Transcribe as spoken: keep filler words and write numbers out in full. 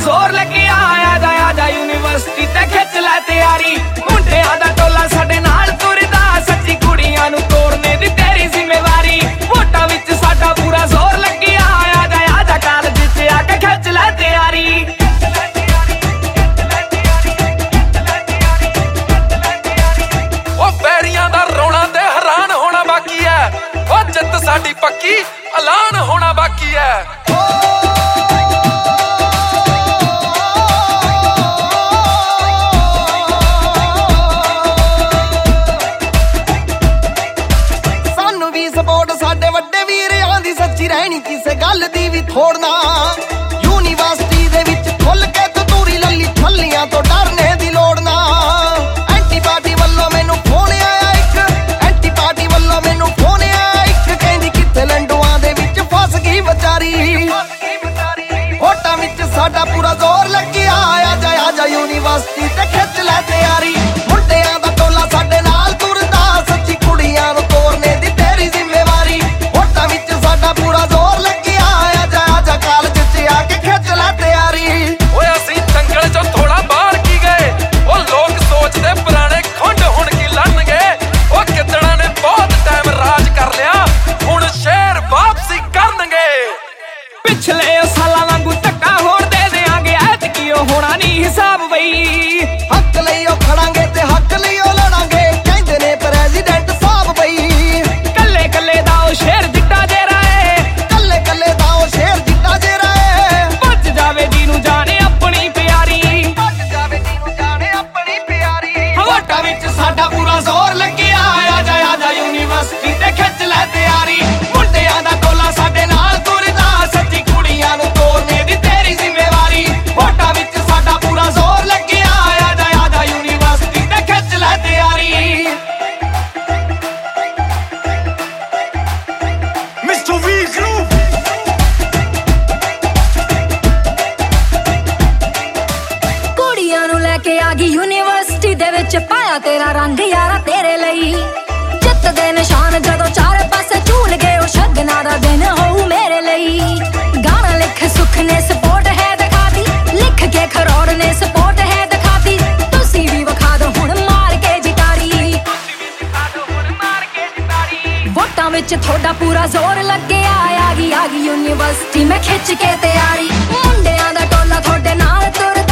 ਜ਼ੋਰ ਲੱਗਿਆ ਆ ਜਾ ਆ ਜਾ ਯੂਨੀਵਰਸਿਟੀ ਤੇ ਖਿੱਚ ਲੈ ਤਿਆਰੀ ਮੁੰਡਿਆਂ ਦਾ ਟੋਲਾ ਸਾਡੇ ਨਾਲ ਤੁਰਦਾ ਸੱਚੀ ਕੁੜੀਆਂ ਨੂੰ ਤੋੜਨੇ ਦੀ ਤੇਰੀ ਜ਼ਿੰਮੇਵਾਰੀ ਵੋਟਾਂ ਵਿੱਚ ਸਾਡਾ ਪੂਰਾ ਜ਼ੋਰ ਲੱਗਿਆ ਆ ਜਾ ਆ ਜਾ ਕਾਲਜ 'ਚ ਆ ਕੇ ਖਿੱਚ ਲੈ ਤਿਆਰੀ ਉਹ ਪੈਰੀਆਂ ਦਾ ਰੋਣਾ ਤੇ ਹੈਰਾਨ ਹੋਣਾ ਬਾਕੀ ਹੈ ਉਹ ਜਿੱਤ ਸਾਡੀ ਪੱਕੀ ਐਲਾਨ ਹੋਣਾ ਬਾਕੀ ਹੈ ਸਪੋਰਟ ਸਾਡੇ ਵੱਡੇ ਵੀਰਾਂ ਦੀ ਸੱਚੀ ਰਹਿਣੀ ਕਿਸੇ ਗੱਲ ਦੀ ਵੀ ਥੋੜਨਾ ਯੂਨੀਵਰਸਿਟੀ ਦੇ ਵਿੱਚ ਖੁੱਲ ਕੇ ਤੂਰੀ ਲੱਲੀ ਥੱਲੀਆਂ ਤੋਂ ਡਰਨੇ ਦੀ ਲੋੜ ਨਾ ਐਂਟੀ ਪਾਰਟੀ ਵੱਲੋਂ ਮੈਨੂੰ ਫੋਨ ਆਇਆ ਇੱਕ ਐਂਟੀ ਪਾਰਟੀ ਵੱਲੋਂ ਮੈਨੂੰ ਫੋਨ ਆਇਆ ਇੱਕ ਕਹਿੰਦੀ ਕਿੱਥੇ ਲੰਡੂਆਂ ਦੇ ਵਿੱਚ ਫਸ ਗਈ ਵਿਚਾਰੀ ਵੋਟਾਂ ਵਿੱਚ ਸਾਡਾ ਪੂਰਾ ਜ਼ੋਰ ਲੱਗਿਆ ਆ ਜਾ ਆ ਜਾ ਯੂਨੀਵਰਸਿਟੀ ਤੇ ਖਿੱਚ ਲੈ ਤਿਆਰੀ ਮੁੰਡਿਆਂ ਦਾ ਟੋਲਾ ਸਾਡੇ ਨਾਲ ਤੁਰਦਾ ਸੱਚੀ ਕੁੜੀਆਂ ਨੂੰ ਤੋੜਨੇ ਦੀ ਪੂਰਾ ਜ਼ੋਰ ਲੱਗਿਆ ਆ ਜਾ ਆ ਜਾ ਕਾਲਜ 'ਚ ਆ ਕੇ ਖਿੱਚ ਲੈ ਤਿਆਰੀ ਓਏ ਅਸੀਂ ਦੰਗਲ 'ਚੋਂ ਥੋੜਾ ਬਾਹਰ ਕੀ ਗਏ ਉਹ ਲੋਕ ਸੋਚਦੇ ਪੁਰਾਣੇ ਖੁੰਡ ਹੁਣ ਕੀ ਲੜਨਗੇ ਉਹ ਕਿੱਦੜਾਂ ਨੇ ਬਹੁਤ ਟਾਈਮ ਰਾਜ ਕਰ ਲਿਆ ਹੁਣ ਸ਼ਹਿਰ ਵਾਪਸੀ ਕਰਨਗੇ ਪਿਛਲੇ ਸਾਲਾਂ ਵਾਂਗੂ ਧੱਕਾ ਹੋਰ ਦੇ ਦੇਾਂਗੇ ਐਤਕੀ ਉਹ ਹੋਣਾ ਨਹੀਂ ਹਿਸਾਬ ਬਈ ਹੱਕ ਲਈ ਉਹ ਖੜਾਂਗੇ ਤੇ ਹੱਕ ਲਈ ਉਹ ਲੜਾਂਗੇ ਕਹਿੰਦੇ ਨੇ ਪ੍ਰੈਜ਼ੀਡੈਂਟ ਸਾਹਿਬ ਬਈ ਕੱਲੇ ਕੱਲੇ ਦਾ ਉਹ ਸ਼ੇਰ ਜਿੱਡਾ ਜੇ ਸਾਡਾ ਪੂਰਾ ਜ਼ੋਰ ਲੱਗਿਆ ਆ ਜਾ ਆ ਜਾ ਯੂਨੀਵਰਸਿਟੀ ਤੇ ਖਿੱਚ ਲੈ ਤਿਆਰੀ ਮੁੰਡਿਆਂ ਦਾ ਟੋਲਾ ਸਾਡੇ ਨਾਲ ਤੁਰਦਾ ਸੱਚੀ ਕੁੜੀਆਂ ਨੂੰ ਤੋੜਨੇ ਦੀ ਤੇਰੀ ਜ਼ਿੰਮੇਵਾਰੀ ਵੋਟਾਂ ਵਿੱਚ ਸਾਡਾ ਪੂਰਾ ਜ਼ੋਰ ਲੱਗਿਆ ਆ ਜਾ ਆ ਜਾ ਯੂਨੀਵਰਸਿਟੀ ਤੇ ਖਿੱਚ ਲੈ ਤਿਆਰੀ ਮਿਸਟਰ ਵੀ ਗਰੂਪ ਕੁੜੀਆਂ ਨੂੰ ਲੈ ਕੇ ਆ ਗਈ ਯੂਨੀਵਰਸਿਟੀ ਦੇ ਵਿੱਚ ਪਾਇਆ ਤੇਰਾ ਰੰਗ ਯਾਰਾ ਤੇਰੇ ਲਈ ਜਿੱਤ ਦੇ ਨਿਸ਼ਾਨ ਜਦੋਂ ਚਾਰੇ ਪਾਸੇ ਝੂਲ ਗਏ ਉਹ ਸ਼ਗਨਾਂ ਦਾ ਦਿਨ ਹੋਊ ਮੇਰੇ ਲਈ ਗਾਣਾ ਲਿਖ ਸੁਖ ਨੇ ਸਪੋਰਟ ਹੈ ਦਿਖਾਤੀ ਲਿਖ ਕੇ ਖਰੋੜ ਨੇ ਸਪੋਰਟ ਹੈ ਦਿਖਾਤੀ ਤੁਸੀਂ ਵੀ ਵਿਖਾ ਦਿਓ ਹੁਣ ਮਾਰ ਕੇ ਜਿਤਾਰੀ ਵੋਟਾਂ ਵਿੱਚ ਤੁਹਾਡਾ ਪੂਰਾ ਜ਼ੋਰ ਲੱਗਿਆ ਆ ਗਈ ਆ ਗਈ ਯੂਨੀਵਰਸਿਟੀ ਮੈਂ ਖਿੱਚ ਕੇ ਤਿਆਰੀ ਮੁੰਡਿਆਂ ਦਾ ਟੋਲਾ ਤੁਹਾਡੇ ਨਾਲ ਤੁਰਦਾ